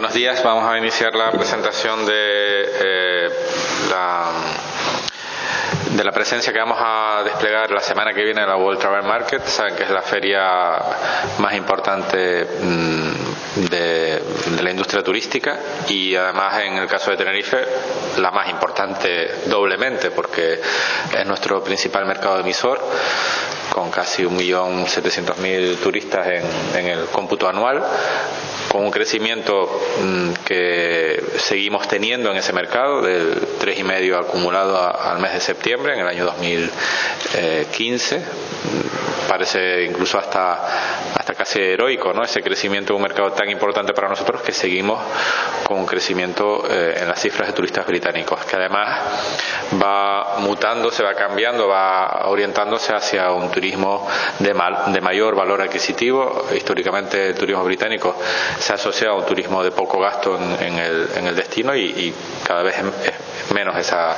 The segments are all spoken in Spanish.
Buenos días, vamos a iniciar la presentación de la presencia que vamos a desplegar la semana que viene en la World Travel Market. Saben que es la feria más importante de la industria turística y además en el caso de Tenerife la más importante doblemente porque es nuestro principal mercado emisor, con casi 1.700.000 turistas en el cómputo anual, con un crecimiento que seguimos teniendo en ese mercado del 3,5% acumulado al mes de septiembre en el año 2015. Parece incluso hasta casi heroico, ¿no?, ese crecimiento de un mercado tan importante para nosotros, que seguimos con un crecimiento en las cifras de turistas británicos, que además va mutando, se va cambiando, va orientándose hacia un turismo de mayor valor adquisitivo. Históricamente el turismo británico se ha asociado a un turismo de poco gasto en el destino y cada vez es menos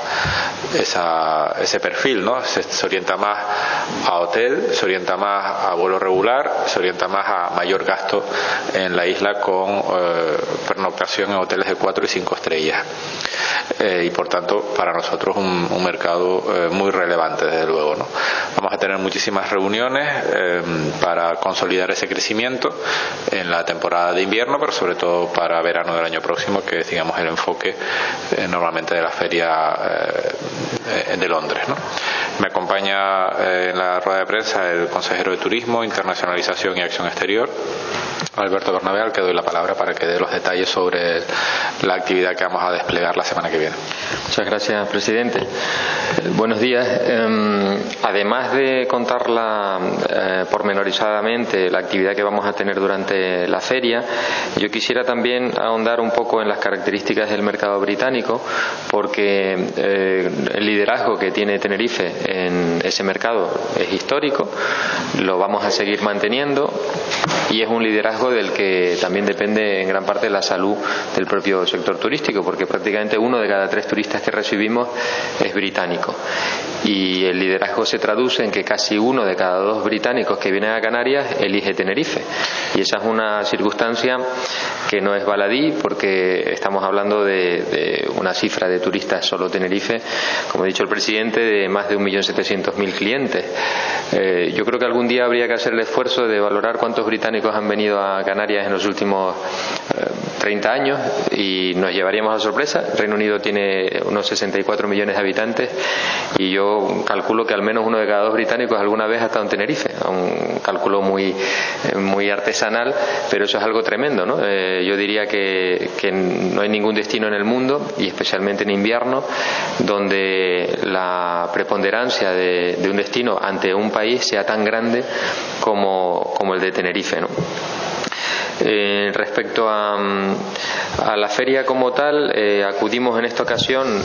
ese perfil, ¿no? Se orienta más a hotel, se orienta más a vuelo regular, se orienta más a mayor gasto en la isla con pernoctación en hoteles de 4 y 5 estrellas. Y por tanto para nosotros un mercado muy relevante, desde luego, ¿no? Vamos a tener muchísimas reuniones para consolidar ese crecimiento en la temporada de invierno, pero sobre todo para verano del año próximo, que es, digamos, el enfoque normalmente de la feria de Londres, ¿no? Me acompaña en la rueda de prensa el consejero de Turismo, Internacionalización y Acción Exterior, Alberto Bernabé, al que doy la palabra para que dé los detalles sobre la actividad que vamos a desplegar la semana que viene. Muchas gracias, presidente. Buenos días. Además de contarla pormenorizadamente la actividad que vamos a tener durante la feria, yo quisiera también ahondar un poco en las características del mercado británico, porque el liderazgo que tiene Tenerife en ese mercado es histórico, lo vamos a seguir manteniendo y es un liderazgo del que también depende en gran parte la salud del propio sector turístico, porque prácticamente 1 de cada 3 turistas que recibimos es británico, y el liderazgo se traduce en que casi 1 de cada 2 británicos que vienen a Canarias elige Tenerife, y esa es una circunstancia que no es baladí, porque estamos hablando de una cifra de turistas solo Tenerife, como ha dicho el presidente, de más de 1.700.000 clientes. Yo creo que algún día habría que hacer el esfuerzo de valorar cuántos británicos han venido a Canarias en los últimos 30 años y nos llevaríamos a sorpresa. El Reino Unido tiene unos 64 millones de habitantes y yo calculo que al menos 1 de cada 2 británicos alguna vez ha estado en Tenerife. Un cálculo muy artesanal, pero eso es algo tremendo, ¿no? Yo diría que no hay ningún destino en el mundo, y especialmente en invierno, donde la preponderancia de un destino ante un país sea tan grande como el de Tenerife, ¿no? Respecto a la feria como tal, acudimos en esta ocasión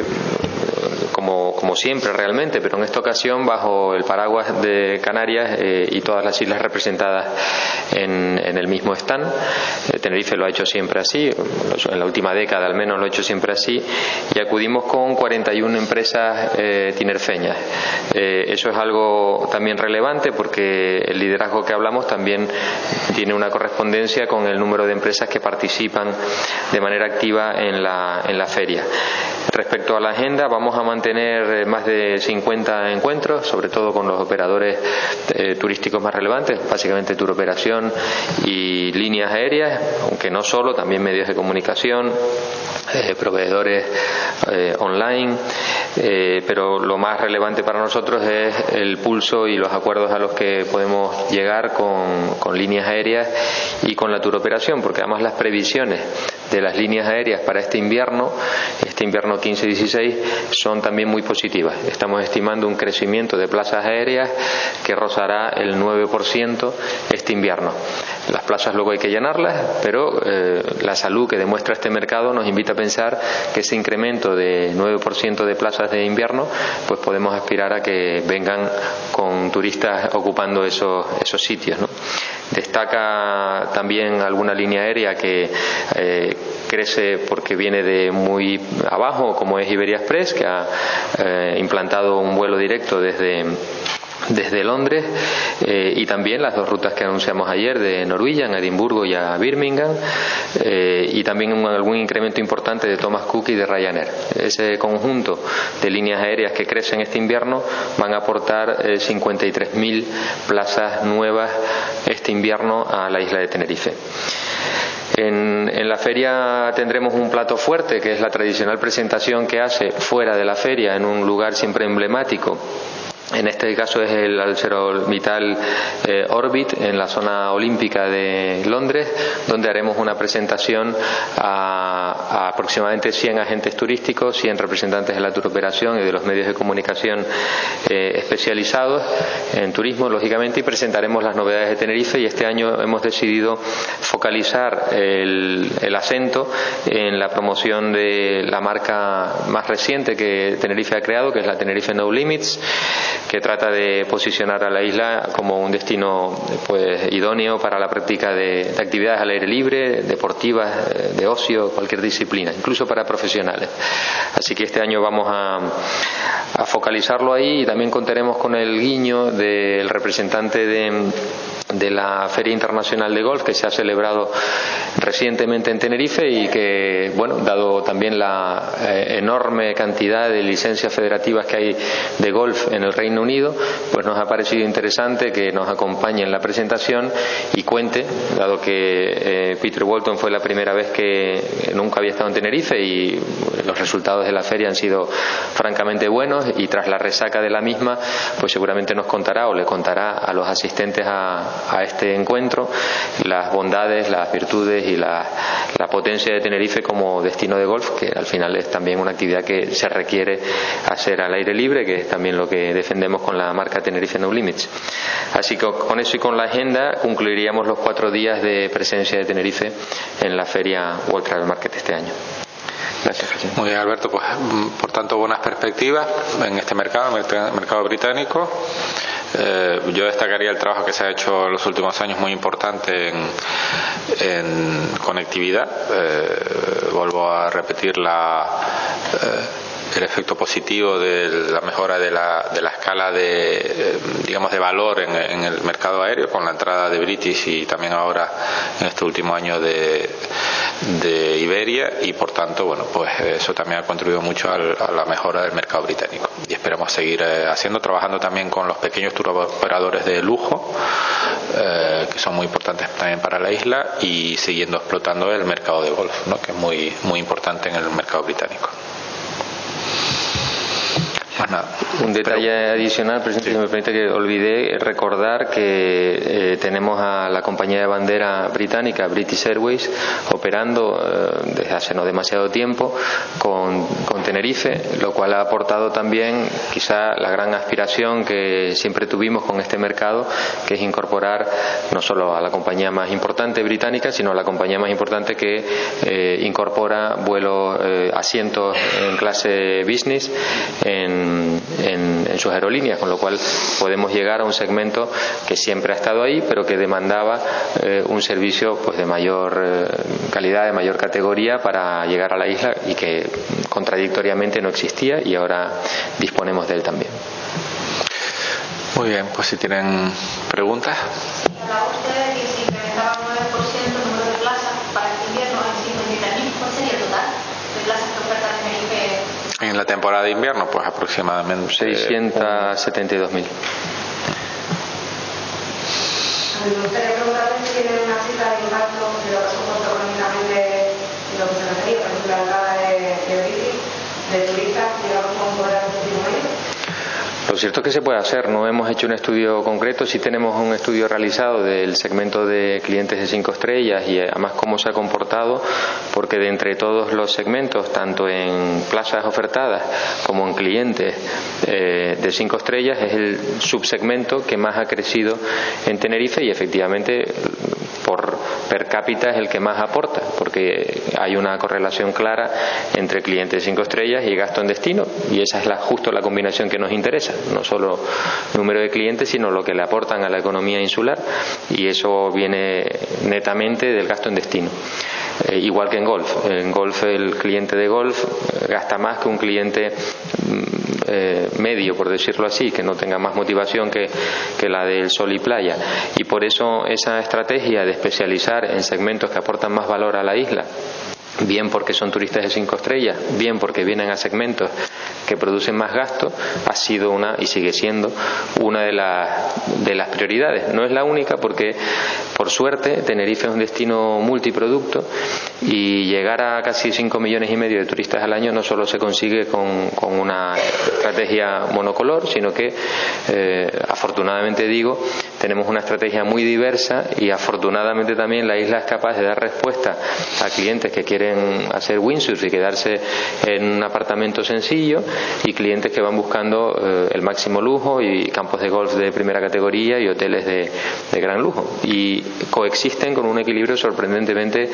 como siempre realmente, pero en esta ocasión bajo el paraguas de Canarias y todas las islas representadas en el mismo stand. Tenerife lo ha hecho siempre así, en la última década al menos lo ha hecho siempre así, y acudimos con 41 empresas tinerfeñas. Eso es algo también relevante, porque el liderazgo que hablamos también tiene una correspondencia con el número de empresas que participan de manera activa en la feria. Respecto a la agenda, vamos a mantener más de 50 encuentros, sobre todo con los operadores turísticos más relevantes, básicamente turoperación y líneas aéreas, aunque no solo, también medios de comunicación, proveedores online, pero lo más relevante para nosotros es el pulso y los acuerdos a los que podemos llegar con líneas aéreas y con la turoperación, porque además las previsiones de las líneas aéreas para este invierno 15-16 son también muy positivas. Estamos estimando un crecimiento de plazas aéreas que rozará el 9% este invierno. Las plazas luego hay que llenarlas, pero la salud que demuestra este mercado nos invita a pensar que ese incremento de 9% de plazas de invierno, pues podemos aspirar a que vengan con turistas ocupando esos sitios, ¿no? Destaca también alguna línea aérea que crece porque viene de muy abajo, como es Iberia Express, que ha implantado un vuelo directo desde desde Londres, y también las 2 rutas que anunciamos ayer de Norwegian a Edimburgo y a Birmingham, y también algún incremento importante de Thomas Cook y de Ryanair. Ese conjunto de líneas aéreas que crecen este invierno van a aportar 53.000 plazas nuevas este invierno a la isla de Tenerife. En la feria tendremos un plato fuerte, que es la tradicional presentación que hace fuera de la feria en un lugar siempre emblemático. En este caso es el ArcelorMittal Orbit, en la zona olímpica de Londres, donde haremos una presentación a aproximadamente 100 agentes turísticos, 100 representantes de la turoperación y de los medios de comunicación especializados en turismo, lógicamente, y presentaremos las novedades de Tenerife. Y este año hemos decidido focalizar el acento en la promoción de la marca más reciente que Tenerife ha creado, que es la Tenerife No Limits, que trata de posicionar a la isla como un destino pues idóneo para la práctica de actividades al aire libre, deportivas, de ocio, cualquier disciplina, incluso para profesionales. Así que este año vamos a focalizarlo ahí, y también contaremos con el guiño del representante de la Feria Internacional de Golf, que se ha celebrado recientemente en Tenerife, y que, bueno, dado también la enorme cantidad de licencias federativas que hay de golf en el Reino Unido, pues nos ha parecido interesante que nos acompañe en la presentación y cuente, dado que Peter Walton fue la primera vez que nunca había estado en Tenerife, y los resultados de la feria han sido francamente buenos, y tras la resaca de la misma, pues seguramente nos contará o le contará a los asistentes a este encuentro las bondades, las virtudes y la potencia de Tenerife como destino de golf, que al final es también una actividad que se requiere hacer al aire libre, que es también lo que defendemos con la marca Tenerife No Limits. Así que con eso y con la agenda concluiríamos los 4 días de presencia de Tenerife en la feria World Travel Market este año. Gracias. Muy bien, Alberto. Pues por tanto, buenas perspectivas en este mercado, en el mercado británico. Yo destacaría el trabajo que se ha hecho en los últimos años, muy importante en conectividad. Vuelvo a repetir el efecto positivo de la mejora de la escala de valor en el mercado aéreo, con la entrada de British y también ahora en este último año de Iberia, y por tanto, bueno, pues eso también ha contribuido mucho a la mejora del mercado británico, y esperamos seguir trabajando también con los pequeños turoperadores de lujo, que son muy importantes también para la isla, y siguiendo explotando el mercado de golf, ¿no?, que es muy, muy importante en el mercado británico. Pues nada. Un detalle adicional, presidente, si me permite, que olvidé recordar que tenemos a la compañía de bandera británica, British Airways, operando desde hace no demasiado tiempo con Tenerife, lo cual ha aportado también quizá la gran aspiración que siempre tuvimos con este mercado, que es incorporar no solo a la compañía más importante británica, sino a la compañía más importante que incorpora vuelos, asientos en clase business en sus aerolíneas, con lo cual podemos llegar a un segmento que siempre ha estado ahí, pero que demandaba un servicio pues de mayor calidad, de mayor categoría para llegar a la isla, y que contradictoriamente no existía, y ahora disponemos de él también. Muy bien, pues si tienen preguntas. Hablaba usted de que se incrementaba un 9% el número de plazas para este invierno en 53.000. ¿Cuál sería el total de plazas que oferta Tenerife? En la temporada de invierno, pues aproximadamente 672.000. Me gustaría preguntarle si tiene una cifra de impacto de lo que supuesto económicamente y lo que se refería, por ejemplo, la entrada de British, de turistas, digamos, con un poder adquisitivo mayor. Lo cierto es que se puede hacer. No hemos hecho un estudio concreto, sí tenemos un estudio realizado del segmento de clientes de 5 estrellas y además cómo se ha comportado, porque de entre todos los segmentos, tanto en plazas ofertadas como en clientes de 5 estrellas, es el subsegmento que más ha crecido en Tenerife, y efectivamente por per cápita es el que más aporta, porque hay una correlación clara entre clientes de 5 estrellas y gasto en destino, y esa es justo la combinación que nos interesa. No solo número de clientes, sino lo que le aportan a la economía insular, y eso viene netamente del gasto en destino. igual que en golf. En golf el cliente de golf gasta más que un cliente medio, por decirlo así, que no tenga más motivación que la del sol y playa. Y por eso esa estrategia de especializar en segmentos que aportan más valor a la isla, bien porque son turistas de 5 estrellas, bien porque vienen a segmentos que producen más gasto, ha sido una y sigue siendo una de las prioridades. No es la única porque, por suerte, Tenerife es un destino multiproducto y llegar a casi 5,5 millones de turistas al año no solo se consigue con una estrategia monocolor, sino que, afortunadamente digo, tenemos una estrategia muy diversa y afortunadamente también la isla es capaz de dar respuesta a clientes que quieren hacer windsurf y quedarse en un apartamento sencillo, y clientes que van buscando el máximo lujo y campos de golf de primera categoría y hoteles de gran lujo, y coexisten con un equilibrio sorprendentemente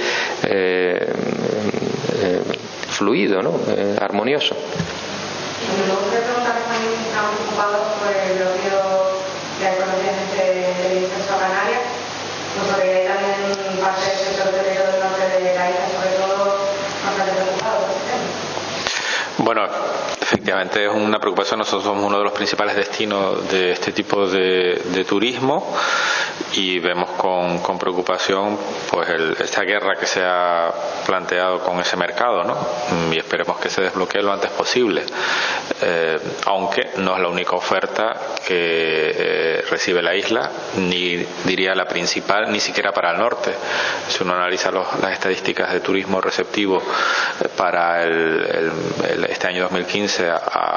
fluido, ¿no? Armonioso. Y me gustaría preguntar también, estamos ocupados por el bloqueo de la economía del incenso a Canarias, puesto que hay también parte del sector hotelero del norte de la isla, sobre todo, bastante preocupado por este tema. Bueno, efectivamente es una preocupación. Nosotros somos uno de los principales destinos de este tipo de turismo y vemos con preocupación pues esta guerra que se ha planteado con ese mercado, ¿no? Y esperemos que se desbloquee lo antes posible, aunque no es la única oferta que recibe la isla, ni diría la principal, ni siquiera para el norte. Si uno analiza las estadísticas de turismo receptivo para este año 2015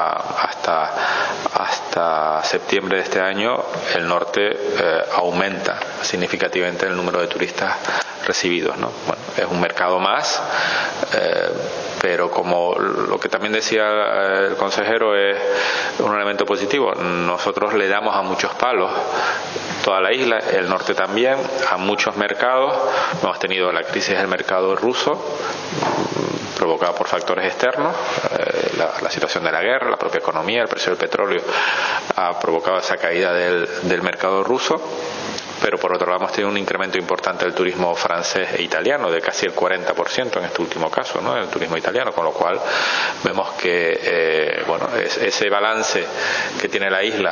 hasta septiembre de este año, el norte aumenta significativamente el número de turistas recibidos, ¿no? Bueno, es un mercado más, pero como lo que también decía el consejero es un elemento positivo, nosotros le damos a muchos palos, toda la isla, el norte también, a muchos mercados. Hemos tenido la crisis del mercado ruso, provocada por factores externos, la situación de la guerra, la propia economía, el precio del petróleo ha provocado esa caída del mercado ruso. Pero por otro lado hemos tenido un incremento importante del turismo francés e italiano, de casi el 40% en este último caso, ¿no? El turismo italiano, con lo cual vemos que ese balance que tiene la isla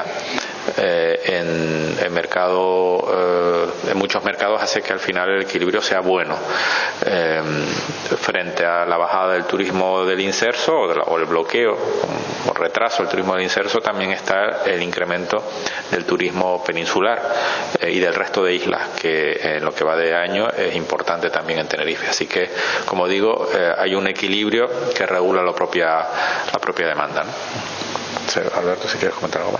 en muchos mercados hace que al final el equilibrio sea bueno. Frente a la bajada del turismo del inserso o el bloqueo o retraso del turismo del inserso, también está el incremento del turismo peninsular y del resto de islas, que en lo que va de año es importante también en Tenerife. Así que, como digo, hay un equilibrio que regula la propia demanda, ¿no? Alberto, si quieres comentar algo más.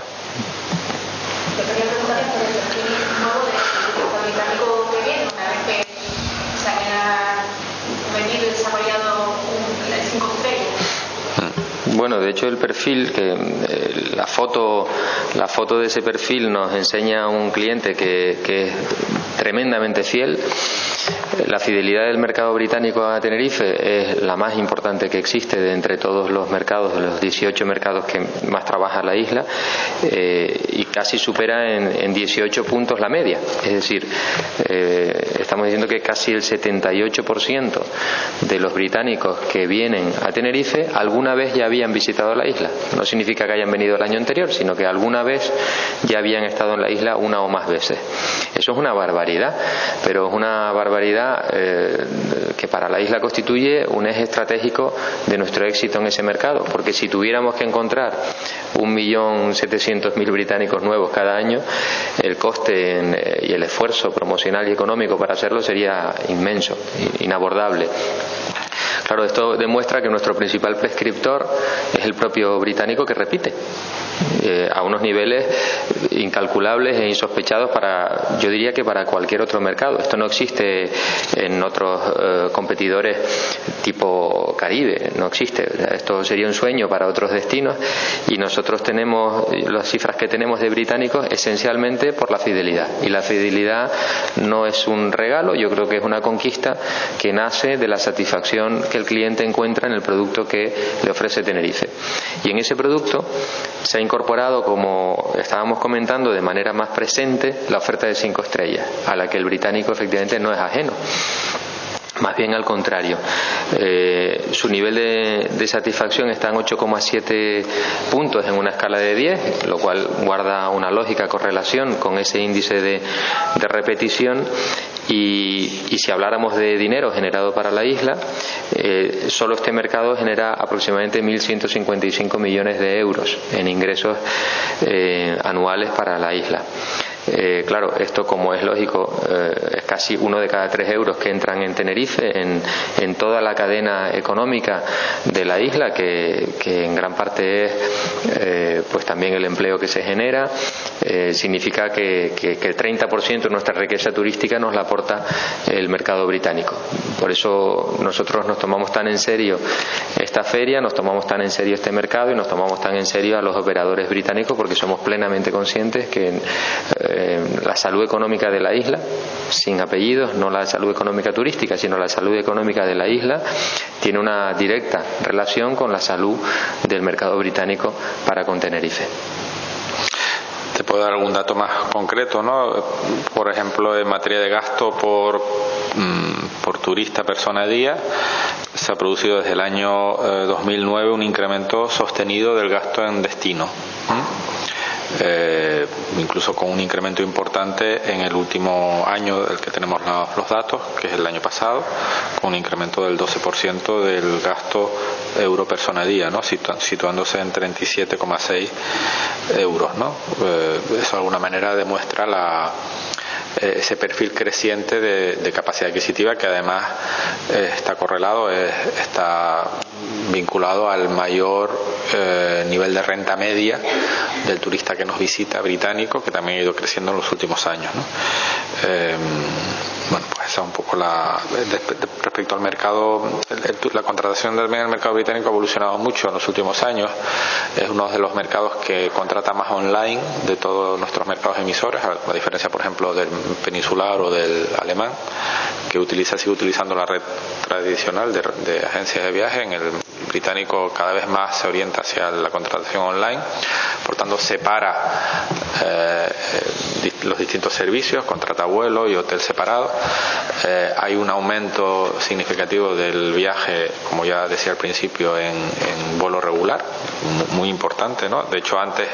Yo quería preguntar por el perfil nuevo del británico que viene, una vez que se haya vendido y desarrollado el 5 estrellas. Bueno, de hecho el perfil, la foto de ese perfil nos enseña a un cliente que es tremendamente fiel. La fidelidad del mercado británico a Tenerife es la más importante que existe de entre todos los mercados, de los 18 mercados que más trabaja la isla, y casi supera en 18 puntos la media. Es decir, estamos diciendo que casi el 78% de los británicos que vienen a Tenerife alguna vez ya habían visitado la isla. No significa que hayan venido el año anterior, sino que alguna vez ya habían estado en la isla una o más veces. Eso es una barbaridad, pero es una barbaridad que para la isla constituye un eje estratégico de nuestro éxito en ese mercado, porque si tuviéramos que encontrar 1.700.000 británicos nuevos cada año, el coste y el esfuerzo promocional y económico para hacerlo sería inmenso, inabordable. Claro, esto demuestra que nuestro principal prescriptor es el propio británico, que repite a unos niveles incalculables e insospechados yo diría que para cualquier otro mercado. Esto no existe en otros competidores tipo Caribe, no existe. Esto sería un sueño para otros destinos, y nosotros tenemos las cifras que tenemos de británicos esencialmente por la fidelidad, y la fidelidad no es un regalo, yo creo que es una conquista que nace de la satisfacción que el cliente encuentra en el producto que le ofrece Tenerife. Y en ese producto se ha incorporado, como estábamos comentando, de manera más presente la oferta de 5 estrellas, a la que el británico efectivamente no es ajeno. Más bien al contrario. Su nivel de satisfacción está en 8,7 puntos en una escala de 10, lo cual guarda una lógica correlación con ese índice de repetición. Y si habláramos de dinero generado para la isla, solo este mercado genera aproximadamente 1.155 millones de euros en ingresos anuales para la isla. Claro, esto, como es lógico, es casi 1 de cada 3 euros que entran en Tenerife, en toda la cadena económica de la isla, que en gran parte es pues también el empleo que se genera. Significa que el 30% de nuestra riqueza turística nos la aporta el mercado británico. Por eso nosotros nos tomamos tan en serio esta feria, nos tomamos tan en serio este mercado y nos tomamos tan en serio a los operadores británicos, porque somos plenamente conscientes que la salud económica de la isla, sin apellidos, no la salud económica turística, sino la salud económica de la isla, tiene una directa relación con la salud del mercado británico para con Tenerife. Te puedo dar algún dato más concreto, ¿no? Por ejemplo, en materia de gasto por turista persona a día, se ha producido desde el año 2009 un incremento sostenido del gasto en destino. Incluso con un incremento importante en el último año del que tenemos los datos, que es el año pasado, con un incremento del 12% del gasto euro persona a día, ¿no? Situándose en 37,6 euros, ¿no? Eso de alguna manera demuestra ese perfil creciente de capacidad adquisitiva, que además está correlado, está vinculado al mayor nivel de renta media del turista que nos visita británico, que también ha ido creciendo en los últimos años, ¿no? Bueno, pues esa es un poco respecto al mercado. La contratación del mercado británico ha evolucionado mucho en los últimos años. Es uno de los mercados que contrata más online de todos nuestros mercados emisores, a diferencia, por ejemplo, del peninsular o del alemán, que sigue utilizando la red tradicional de agencias de viaje. En el británico cada vez más se orienta hacia la contratación online, por tanto separa los distintos servicios, contrata vuelo y hotel separado. Hay un aumento significativo del viaje, como ya decía al principio, en vuelo regular, muy importante, ¿no? De hecho, antes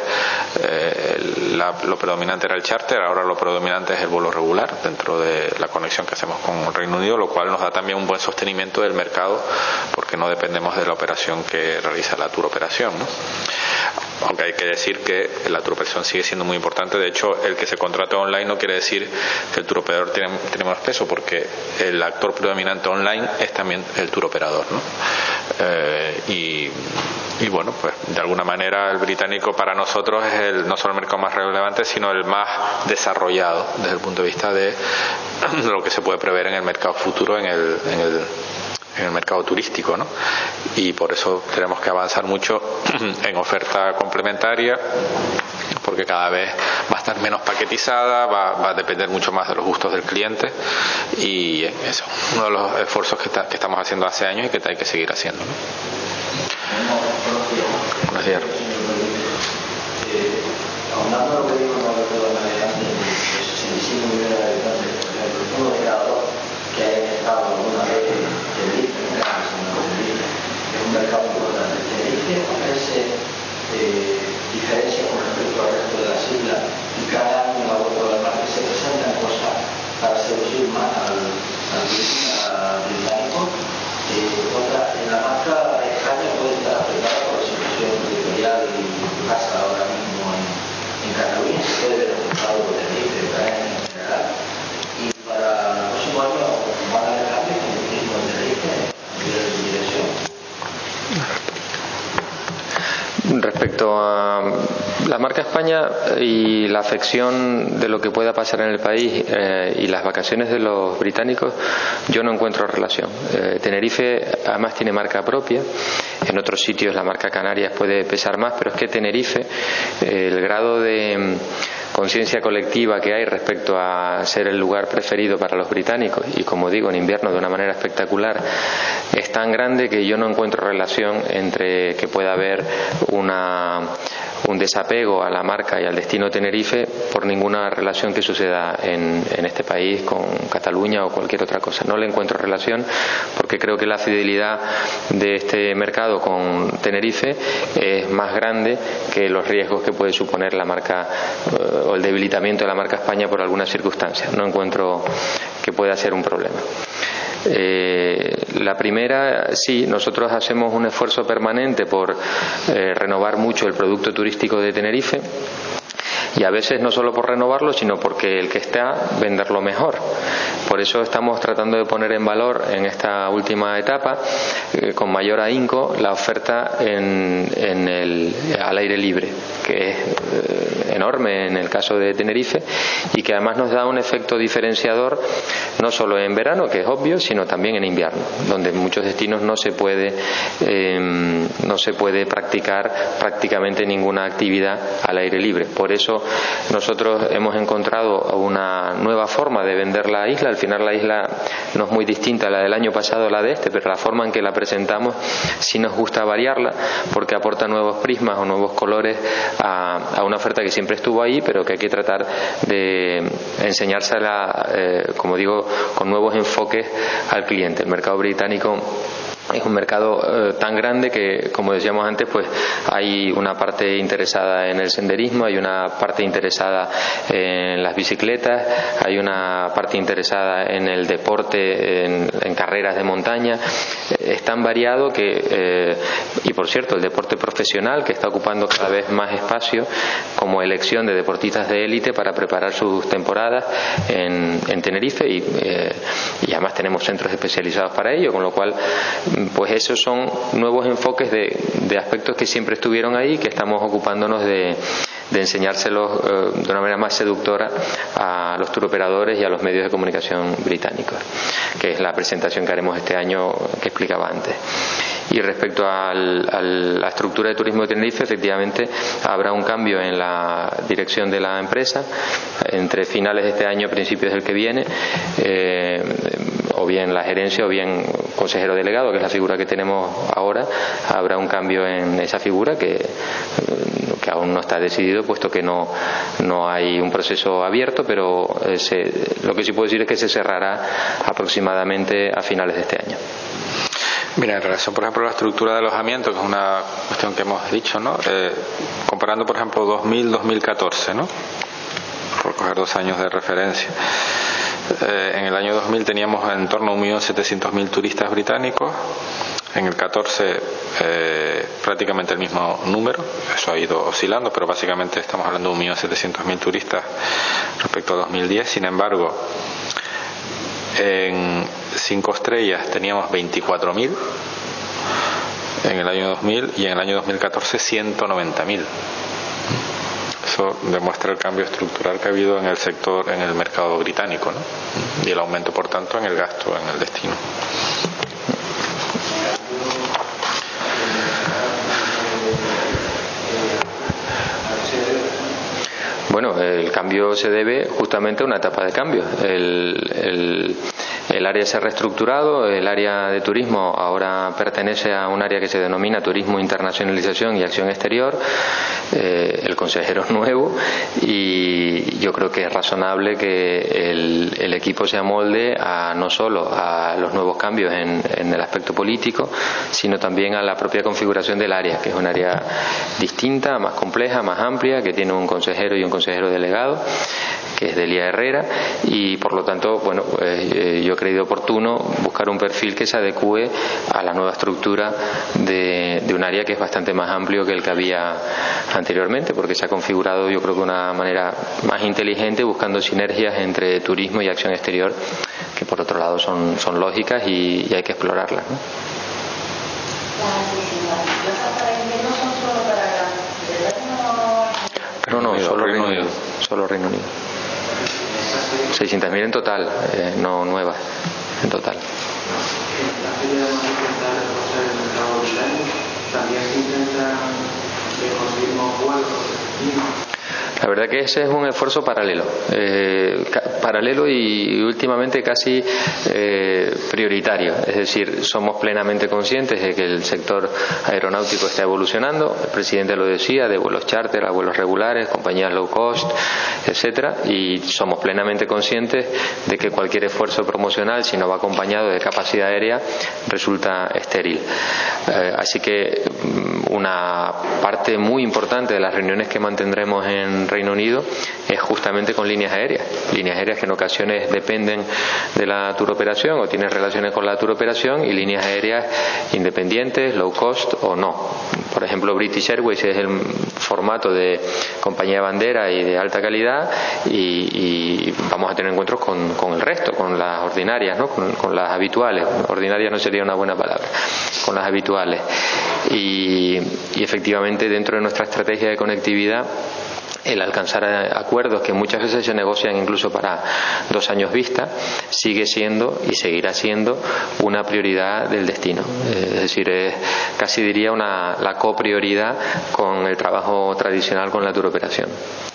lo predominante era el charter, ahora lo predominante es el vuelo regular dentro de la conexión que hacemos con el Reino Unido, lo cual nos da también un buen sostenimiento del mercado, porque no dependemos de la operación que realiza la tour operación, ¿no? Aunque hay que decir que la tour operación sigue siendo muy importante. De hecho, el que se contrate online no quiere decir que el tour operador tiene menos peso, porque el actor predominante online es también el tour operador, ¿no? Y bueno, pues de alguna manera el británico para nosotros es no solo el mercado más relevante, sino el más desarrollado desde el punto de vista de lo que se puede prever en el mercado futuro, en el mercado turístico, ¿no? Y por eso tenemos que avanzar mucho en oferta complementaria, porque cada vez va a estar menos paquetizada, va a depender mucho más de los gustos del cliente, y eso es uno de los esfuerzos que estamos haciendo hace años y que hay que seguir haciendo, ¿no? Buenos días. Aunando lo que dijo Roberto antes, de 65 millones de habitantes, por ejemplo, un operador que haya estado alguna vez en Tenerife, es un mercado importante. Tenerife ofrece diferencias con respecto al resto de las islas, y cada año a bordo del mar se presentan cosas para seducir más al turista británico. Otra, en la marca España puede estar afectada por la situación territorial y pasa ahora mismo en Cataluña, se puede ver afectado por Tenerife, España en general. Y para el próximo año van a haber cambios en el turismo de Tenerife a nivel de dirección. Respecto a la marca España y la afección de lo que pueda pasar en el país y las vacaciones de los británicos, yo no encuentro relación. Tenerife además tiene marca propia. En otros sitios la marca Canarias puede pesar más, pero es que Tenerife, el grado de conciencia colectiva que hay respecto a ser el lugar preferido para los británicos, y como digo, en invierno de una manera espectacular, es tan grande que yo no encuentro relación entre que pueda haber un desapego a la marca y al destino Tenerife por ninguna relación que suceda en este país con Cataluña o cualquier otra cosa. No le encuentro relación, porque creo que la fidelidad de este mercado con Tenerife es más grande que los riesgos que puede suponer la marca o el debilitamiento de la marca España por algunas circunstancias. No encuentro que pueda ser un problema. La primera, sí, nosotros hacemos un esfuerzo permanente por renovar mucho el producto turístico de Tenerife, y a veces no solo por renovarlo, sino porque el que está, venderlo mejor. Por eso estamos tratando de poner en valor en esta última etapa, con mayor ahínco, la oferta al aire libre, que es enorme en el caso de Tenerife, y que además nos da un efecto diferenciador no solo en verano, que es obvio, sino también en invierno, donde en muchos destinos no se puede practicar prácticamente ninguna actividad al aire libre. Por eso nosotros hemos encontrado una nueva forma de vender la isla. Al final la isla no es muy distinta a la del año pasado a la de este, pero la forma en que la presentamos sí nos gusta variarla, porque aporta nuevos prismas o nuevos colores a una oferta que siempre estuvo ahí, pero que hay que tratar de enseñársela, como digo, con nuevos enfoques al cliente. El mercado británico es un mercado tan grande que, como decíamos antes, pues hay una parte interesada en el senderismo, hay una parte interesada en las bicicletas, hay una parte interesada en el deporte, en carreras de montaña. Es tan variado que, y por cierto, el deporte profesional, que está ocupando cada vez más espacio como elección de deportistas de élite para preparar sus temporadas en Tenerife, y además tenemos centros especializados para ello, con lo cual pues esos son nuevos enfoques de aspectos que siempre estuvieron ahí, que estamos ocupándonos de enseñárselos de una manera más seductora a los turoperadores y a los medios de comunicación británicos, que es la presentación que haremos este año que explicaba antes. Y respecto a la estructura de turismo de Tenerife, efectivamente habrá un cambio en la dirección de la empresa entre finales de este año, principios del que viene, o bien la gerencia o bien consejero delegado, que es la figura que tenemos ahora. Habrá un cambio en esa figura que aún no está decidido, puesto que no hay un proceso abierto, pero lo que sí puedo decir es que se cerrará aproximadamente a finales de este año. Mira, en relación, por ejemplo, a la estructura de alojamiento, que es una cuestión que hemos dicho, ¿no? Comparando, por ejemplo, 2000-2014, ¿no? Por coger 2 años de referencia. En el año 2000 teníamos en torno a 1.700.000 turistas británicos. En el 14 prácticamente el mismo número. Eso ha ido oscilando, pero básicamente estamos hablando de 1.700.000 turistas respecto a 2010. Sin embargo, en 5 estrellas teníamos 24.000 en el año 2000, y en el año 2014 190.000. Eso demuestra el cambio estructural que ha habido en el sector, en el mercado británico, ¿no? Y el aumento, por tanto, en el gasto en el destino. Bueno, el cambio se debe justamente a una etapa de cambio. El área se ha reestructurado, el área de turismo ahora pertenece a un área que se denomina Turismo, Internacionalización y Acción Exterior. El consejero es nuevo y yo creo que es razonable que el equipo se amolde no solo a los nuevos cambios en el aspecto político, sino también a la propia configuración del área, que es un área distinta, más compleja, más amplia, que tiene un consejero y un consejero delegado, que es Delia Herrera, y por lo tanto, bueno, yo he creído oportuno buscar un perfil que se adecue a la nueva estructura de un área que es bastante más amplio que el que había anteriormente, porque se ha configurado, yo creo que de una manera más inteligente, buscando sinergias entre turismo y acción exterior, que por otro lado son lógicas y hay que explorarlas, ¿no? No, solo Reino Unido. Solo Reino Unido. 600.000 en total, no nuevas, en total. La verdad que ese es un esfuerzo paralelo. paralelo y últimamente casi prioritario. Es decir, somos plenamente conscientes de que el sector aeronáutico está evolucionando. El presidente lo decía, de vuelos charter a vuelos regulares, compañías low cost, etcétera, y somos plenamente conscientes de que cualquier esfuerzo promocional, si no va acompañado de capacidad aérea, resulta estéril. Así que una parte muy importante de las reuniones que mantendremos en Reino Unido es justamente con líneas aéreas que en ocasiones dependen de la turoperación o tienen relaciones con la turoperación, y líneas aéreas independientes, low cost o no. Por ejemplo, British Airways es el formato de compañía de bandera y de alta calidad, y vamos a tener encuentros con el resto, con las ordinarias, ¿no? con las habituales. Ordinarias no sería una buena palabra, con las habituales. Y efectivamente, dentro de nuestra estrategia de conectividad, el alcanzar acuerdos que muchas veces se negocian incluso para 2 años vista, sigue siendo y seguirá siendo una prioridad del destino. Es decir, es casi diría la coprioridad con el trabajo tradicional con la turoperación.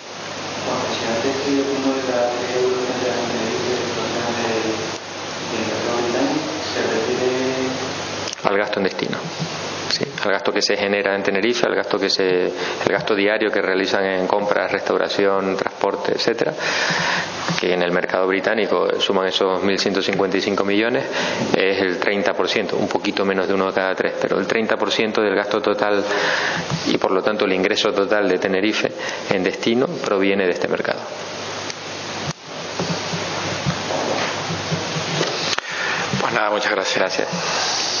Al gasto en destino. Sí, al gasto que se genera en Tenerife, al gasto el gasto diario que realizan en compras, restauración, transporte, etcétera, que en el mercado británico suman esos 1.155 millones, es el 30%, un poquito menos de 1 de cada 3, pero el 30% del gasto total y por lo tanto el ingreso total de Tenerife en destino proviene de este mercado. Pues nada, muchas gracias. Gracias.